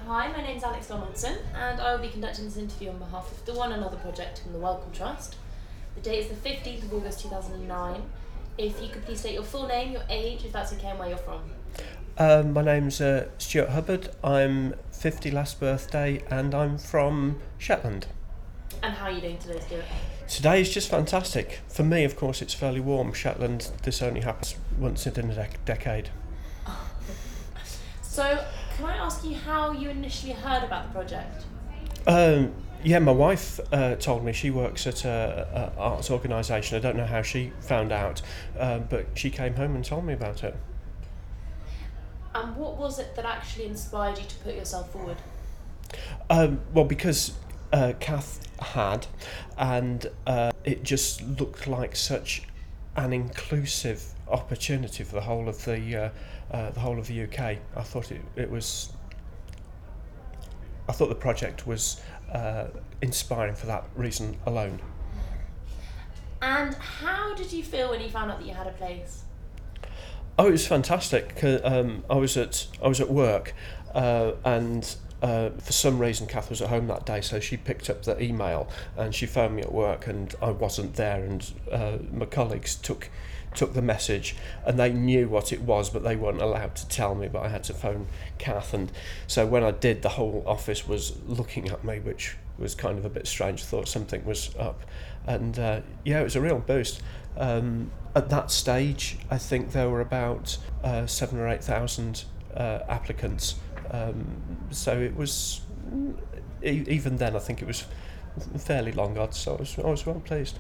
Hi, my name's Alex Donaldson, and I will be conducting this interview on behalf of the One Another project from the Wellcome Trust. The date is the 15th of August 2009. If you could please state your full name, your age, if that's okay, and where you're from. My name's Stuart Hubbard. I'm 50 last birthday and I'm from Shetland. And how are you doing today, Stuart? Today is just fantastic. For me, of course, it's fairly warm. Shetland, this only happens once in a decade. So, can I ask you how you initially heard about the project? Yeah, my wife told me. She works at an arts organisation. I don't know how she found out, but she came home and told me about it. And what was it that actually inspired you to put yourself forward? Well, because Kath had, and it just looked like such an inclusive opportunity for the whole of the UK. I thought I thought the project was inspiring for that reason alone. And how did you feel when you found out that you had a place? Oh, it was fantastic. I was at work, and for some reason Kath was at home that day, so she picked up the email and she phoned me at work, and I wasn't there. And my colleagues took the message, and they knew what it was, but they weren't allowed to tell me. But I had to phone Kath, and so when I did, the whole office was looking at me, which was kind of a bit strange. Thought something was up, and yeah, it was a real boost. At that stage, I think there were about 7,000 or 8,000 applicants. So it was, even then, I think it was fairly long odds. So I was well pleased.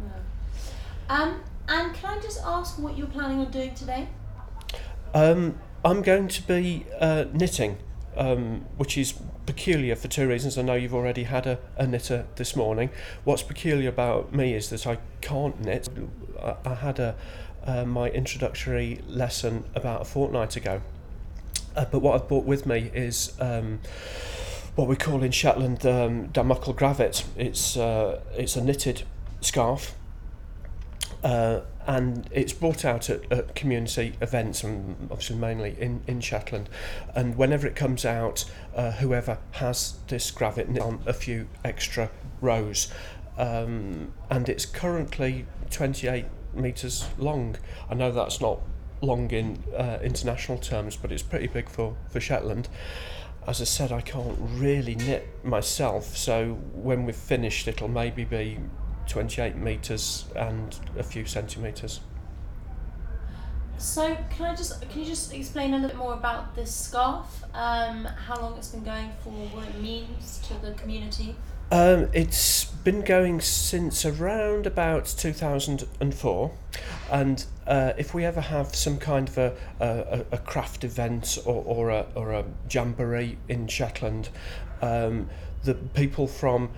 And can I just ask what you're planning on doing today? I'm going to be knitting, which is peculiar for two reasons. I know you've already had a knitter this morning. What's peculiar about me is that I can't knit. I had my introductory lesson about a fortnight ago, but what I've brought with me is what we call in Shetland Damocle Gravet. It's a knitted scarf. And it's brought out at community events, and obviously mainly in Shetland. And whenever it comes out, whoever has this gravet knit on a few extra rows. And it's currently 28 metres long. I know that's not long in international terms, but it's pretty big for Shetland. As I said, I can't really knit myself, so when we've finished, it'll maybe be 28 metres and a few centimetres. So can you just explain a little bit more about this scarf? How long it's been going for, what it means to the community? It's been going since around about 2004, and if we ever have some kind of a craft event or a jamboree in Shetland, the people from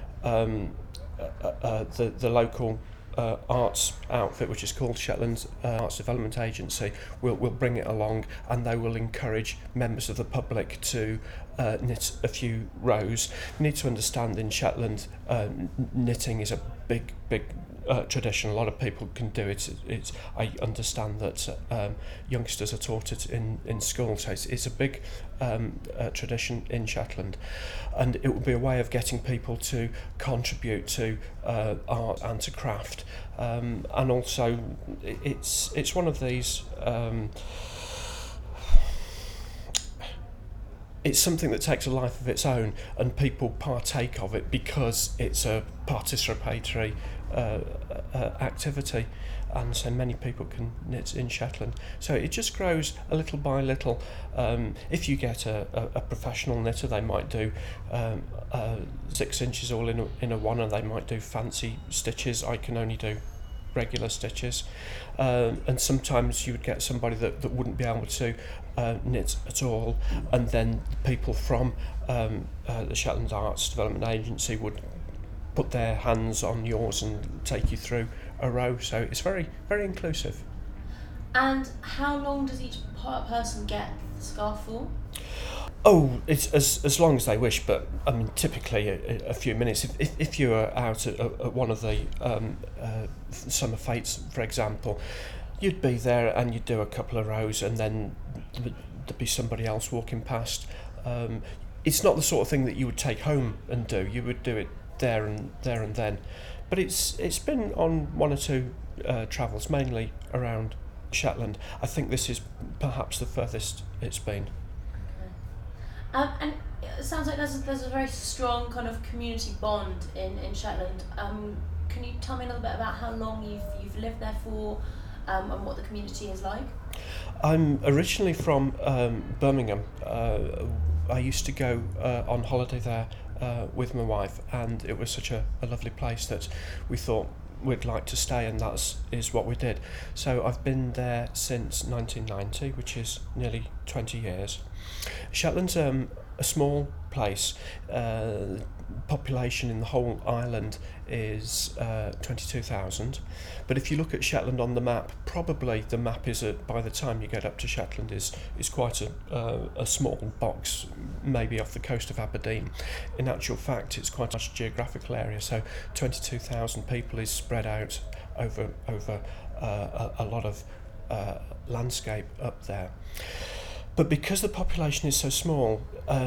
the local arts outfit, which is called Shetland Arts Development Agency, will bring it along, and they will encourage members of the public to knit a few rows. You need to understand, in Shetland, knitting is a big tradition. A lot of people can do it. I understand that youngsters are taught it in school, so it's a big tradition in Shetland, and it would be a way of getting people to contribute to art and to craft, and also it's one of these. It's something that takes a life of its own, and people partake of it because it's a participatory activity, and so many people can knit in Shetland. So it just grows a little by little. If you get a professional knitter, they might do 6 inches all in a one, and they might do fancy stitches. I can only do regular stitches, and sometimes you would get somebody that wouldn't be able to knit at all, and then people from the Shetland Arts Development Agency would put their hands on yours and take you through a row. So it's very, very inclusive. And how long does each person get the scarf for? Oh, it's as long as they wish, but I mean, typically a few minutes. If you are out at one of the summer fetes, for example, you'd be there and you'd do a couple of rows, and then there'd be somebody else walking past. it's not the sort of thing that you would take home and do. You would do it there and then. But it's been on one or two travels, mainly around Shetland. I think this is perhaps the furthest it's been. And it sounds like there's a very strong kind of community bond in Shetland. Can you tell me a little bit about how long you've lived there for, and what the community is like? I'm originally from Birmingham. I used to go on holiday there with my wife, and it was such a lovely place that we thought we'd like to stay, and that is what we did. So I've been there since 1990, which is nearly 20 years. Shetland's a small place. Population in the whole island is 22,000, but if you look at Shetland on the map, probably the map is by the time you get up to Shetland is quite a small box, maybe off the coast of Aberdeen. In actual fact, it's quite a large geographical area, so 22,000 people is spread out over a lot of landscape up there. But because the population is so small,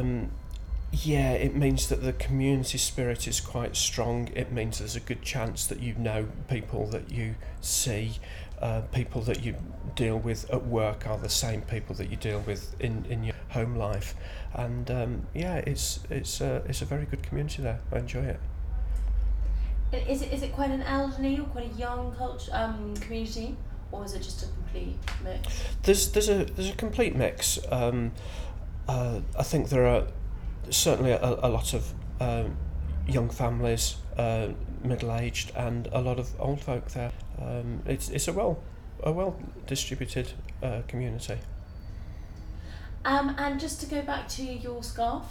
it means that the community spirit is quite strong. It means there's a good chance that you know people that you see, people that you deal with at work are the same people that you deal with in your home life, and it's a very good community there. I enjoy it. Is it quite an elderly or quite a young community, or is it just a complete mix? There's a complete mix. I think there are certainly a lot of young families, middle-aged, and a lot of old folk there. It's a well distributed community. And just to go back to your scarf,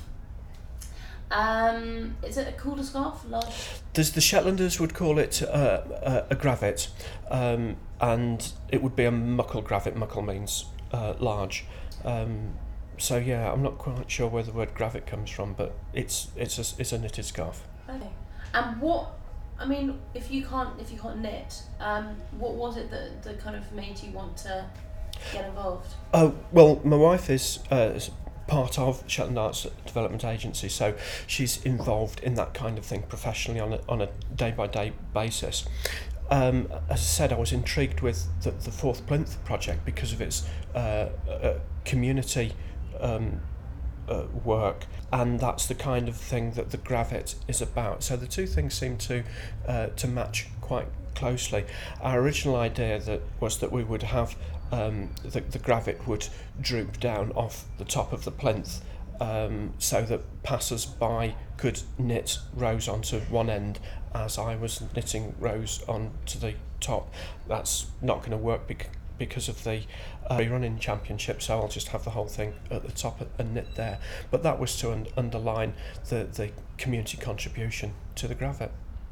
is it called a scarf? Large? The Shetlanders would call it a gravet, and it would be a muckle gravet. Muckle means large. So yeah, I'm not quite sure where the word gravet comes from, but it's a knitted scarf. Okay. And if you can't knit, what was it that kind of made you want to get involved? Oh well, my wife is part of Shetland Arts Development Agency, so she's involved in that kind of thing professionally on a day-by-day basis. As I said, I was intrigued with the Fourth Plinth project because of its community work, and that's the kind of thing that the gravet is about. So the two things seem to match quite closely. Our original idea was that we would have the gravet would droop down off the top of the plinth, so that passers-by could knit rows onto one end as I was knitting rows onto the top. That's not going to work because of the running championship, so I'll just have the whole thing at the top and knit there. But that was to underline the community contribution to the gravet.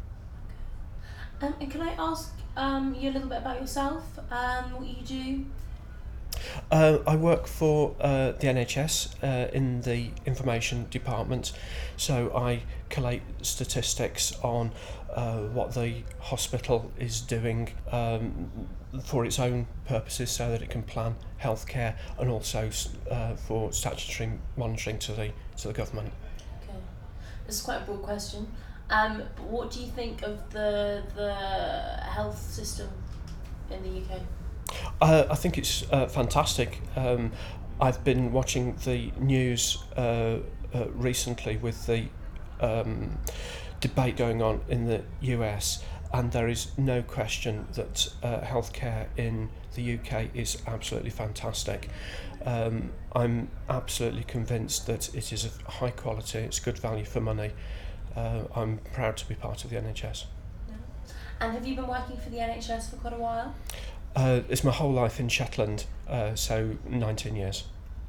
And can I ask you a little bit about yourself, what you do? I work for the NHS in the information department, so I collate statistics on what the hospital is doing for its own purposes, so that it can plan healthcare, and also for statutory monitoring to the government. Okay, this is quite a broad question. But what do you think of the health system in the UK? I think it's fantastic. I've been watching the news recently with the debate going on in the US, and there is no question that healthcare in the UK is absolutely fantastic. I'm absolutely convinced that it is of high quality, it's good value for money. I'm proud to be part of the NHS. Yeah. And have you been working for the NHS for quite a while? It's my whole life in Shetland, so 19 years.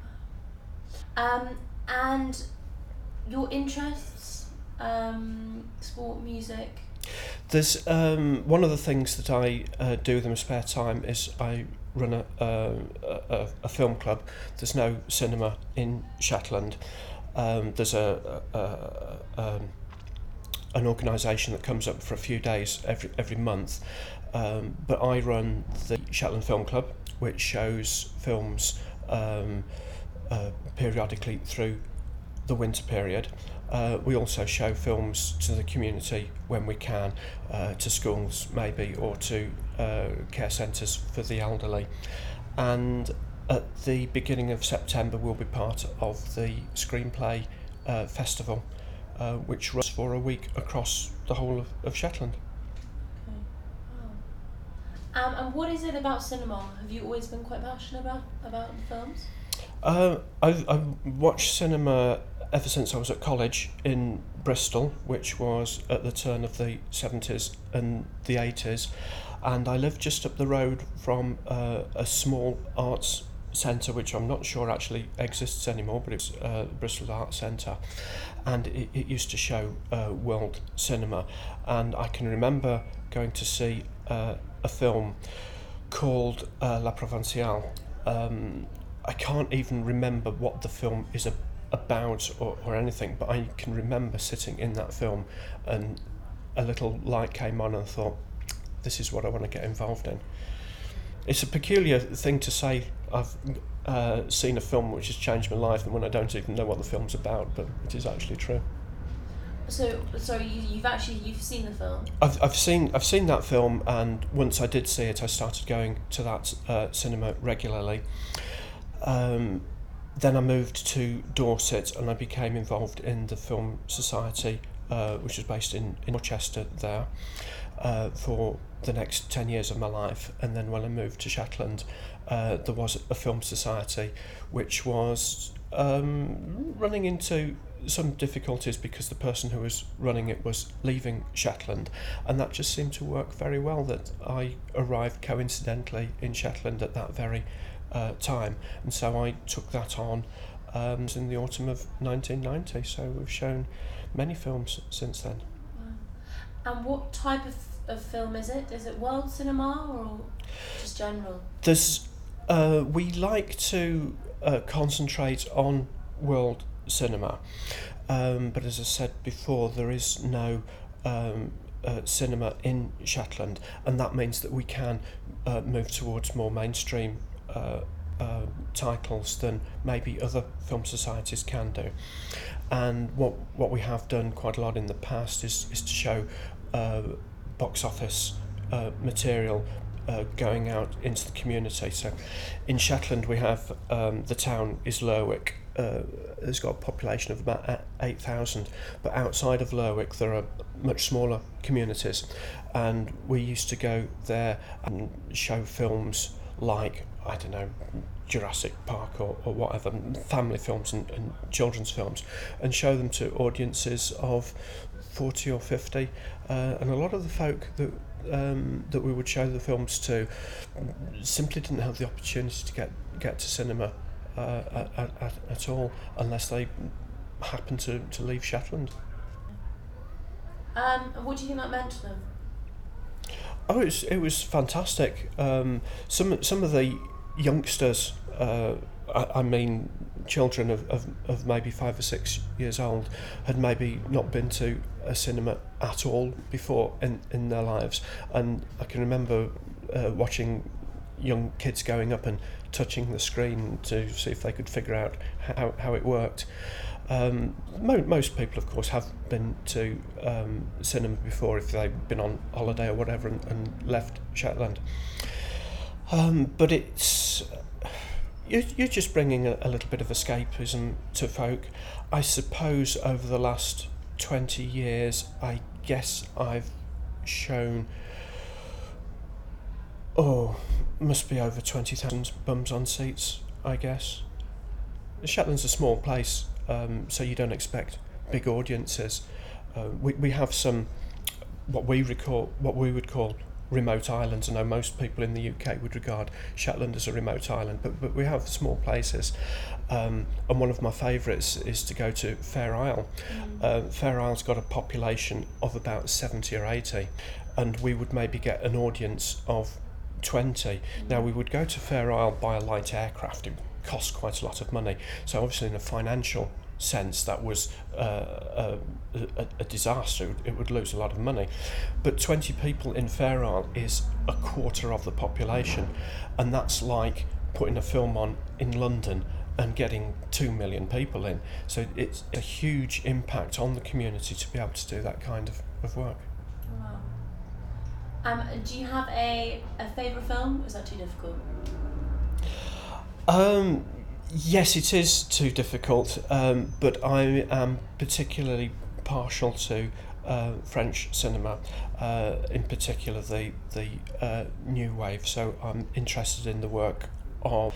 And your interests, sport, music? There's one of the things that I do in my spare time is I run a film club. There's no cinema in Shetland. There's an organisation that comes up for a few days every month, but I run the Shetland Film Club, which shows films periodically through the winter period. We also show films to the community when we can, to schools maybe, or to care centres for the elderly. And at the beginning of September we'll be part of the Screenplay Festival, which runs for a week across the whole of Shetland. Okay. Wow. And what is it about cinema? Have you always been quite passionate about films? I've watched cinema ever since I was at college in Bristol, which was at the turn of the 70s and the 80s, and I lived just up the road from a small arts centre, which I'm not sure actually exists anymore, but it's Bristol Arts Centre, and it used to show world cinema, and I can remember going to see a film called La Provinciale. I can't even remember what the film is about or anything, but I can remember sitting in that film and a little light came on and I thought, this is what I want to get involved in. It's a peculiar thing to say, I've seen a film which has changed my life, and when I don't even know what the film's about, but it is actually true. So, sorry, you've seen the film? I've seen that film, and once I did see it, I started going to that cinema regularly. Then I moved to Dorset and I became involved in the Film Society, which was based in Rochester there, for the next 10 years of my life. And then when I moved to Shetland, there was a Film Society which was running into some difficulties because the person who was running it was leaving Shetland, and that just seemed to work very well, that I arrived coincidentally in Shetland at that very time, and so I took that on in the autumn of 1990, so we've shown many films since then. Wow. And what type of film is it? Is it world cinema or just general? We like to concentrate on world cinema, but as I said before, there is no cinema in Shetland, and that means that we can move towards more mainstream titles than maybe other film societies can do. And what we have done quite a lot in the past is to show box office material going out into the community. So in Shetland we have the town is Lerwick. It's got a population of about 8,000, but outside of Lerwick there are much smaller communities, and we used to go there and show films like, I don't know, Jurassic Park or whatever, family films and children's films, and show them to audiences of 40 or 50, and a lot of the folk that we would show the films to simply didn't have the opportunity to get to cinema at all, unless they happened to leave Shetland. What do you think that meant to them? Oh, it was fantastic. Some of the youngsters, I mean children of maybe 5 or 6 years old, had maybe not been to a cinema at all before in their lives, and I can remember watching young kids going up and touching the screen to see if they could figure out how it worked. Most people, of course, have been to cinema before if they've been on holiday or whatever and left Shetland. But it's you're just bringing a little bit of escapism to folk. I suppose over the last 20 years, I guess I've shown, must be over 20,000 bums on seats, I guess. Shetland's a small place, so you don't expect big audiences. We have some what we would call remote islands. I know most people in the UK would regard Shetland as a remote island, but we have small places, and one of my favourites is to go to Fair Isle. Fair Isle's got a population of about 70 or 80, and we would maybe get an audience of 20. Now we would go to Fair Isle by a light aircraft. It cost quite a lot of money, so obviously in a financial sense that was a disaster. It would lose a lot of money, but 20 people in Fair Isle is a quarter of the population, and that's like putting a film on in London and getting 2 million people in. So it's a huge impact on the community to be able to do that kind of work. Wow. Do you have a favourite film? Is that too difficult? Yes, it is too difficult, but I am particularly partial to French cinema, in particular the new wave. So I'm interested in the work of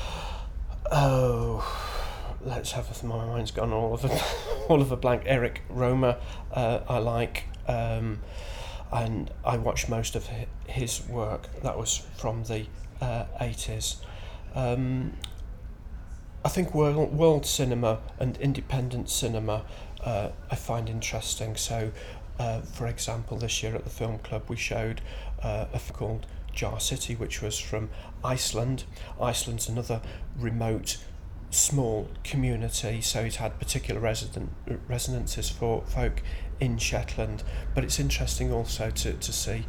let's have my mind's gone all of a blank. Eric Romer, I like, and I watched most of his work. That was from the 80s. I think world cinema and independent cinema I find interesting. So, for example, this year at the Film Club we showed a film called Jar City, which was from Iceland. Iceland's another remote, small community, so it had particular resonances for folk in Shetland. But it's interesting also to see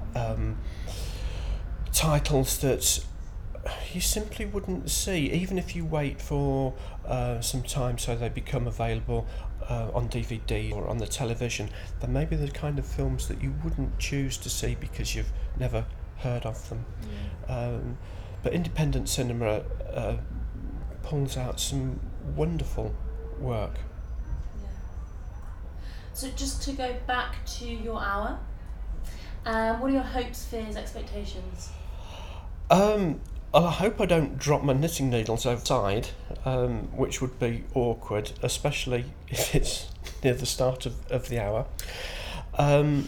titles that you simply wouldn't see, even if you wait for some time so they become available on DVD or on the television. Then maybe the kind of films that you wouldn't choose to see because you've never heard of them. But independent cinema pulls out some wonderful work. Yeah. So just to go back to your hour, what are your hopes, fears, expectations? I hope I don't drop my knitting needles outside, which would be awkward, especially if it's near the start of the hour. I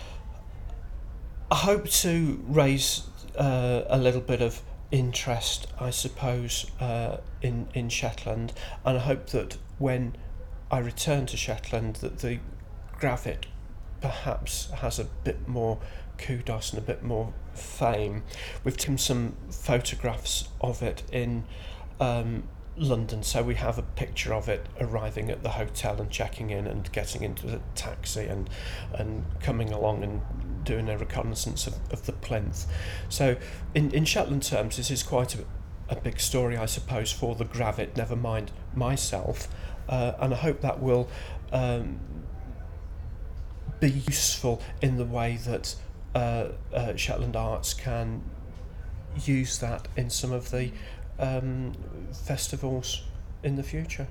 hope to raise a little bit of interest, I suppose, in Shetland, and I hope that when I return to Shetland that the Gravit perhaps has a bit more kudos and a bit more fame. We've taken some photographs of it in London, so we have a picture of it arriving at the hotel and checking in and getting into the taxi and coming along and doing a reconnaissance of the plinth. So in Shetland terms this is quite a big story, I suppose, for the Gravit, never mind myself, and I hope that will be useful in the way that Shetland Arts can use that in some of the festivals in the future.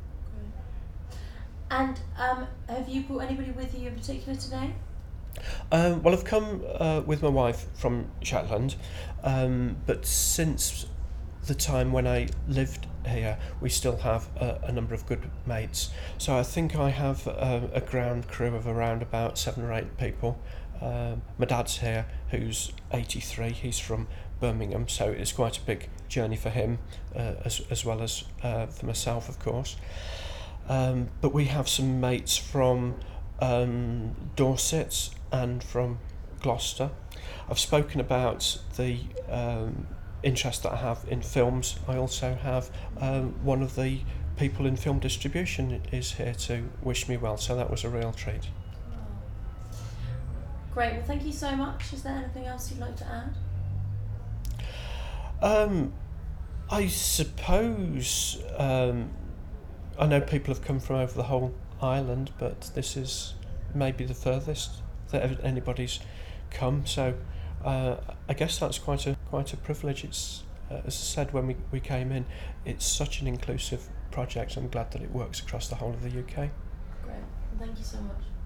And have you brought anybody with you in particular today? Well, I've come with my wife from Shetland, but since the time when I lived here we still have a number of good mates, so I think I have a ground crew of around about 7 or 8 people. My dad's here, who's 83, he's from Birmingham, so it's quite a big journey for him, as well as for myself, of course. But we have some mates from Dorset and from Gloucester. I've spoken about the interest that I have in films. I also have one of the people in film distribution is here to wish me well, so that was a real treat. Great, well thank you so much. Is there anything else you'd like to add? I suppose I know people have come from over the whole island, but this is maybe the furthest that anybody's come, so I guess that's quite a privilege. It's as I said when we came in, it's such an inclusive project. I'm glad that it works across the whole of the UK. Great, well, thank you so much.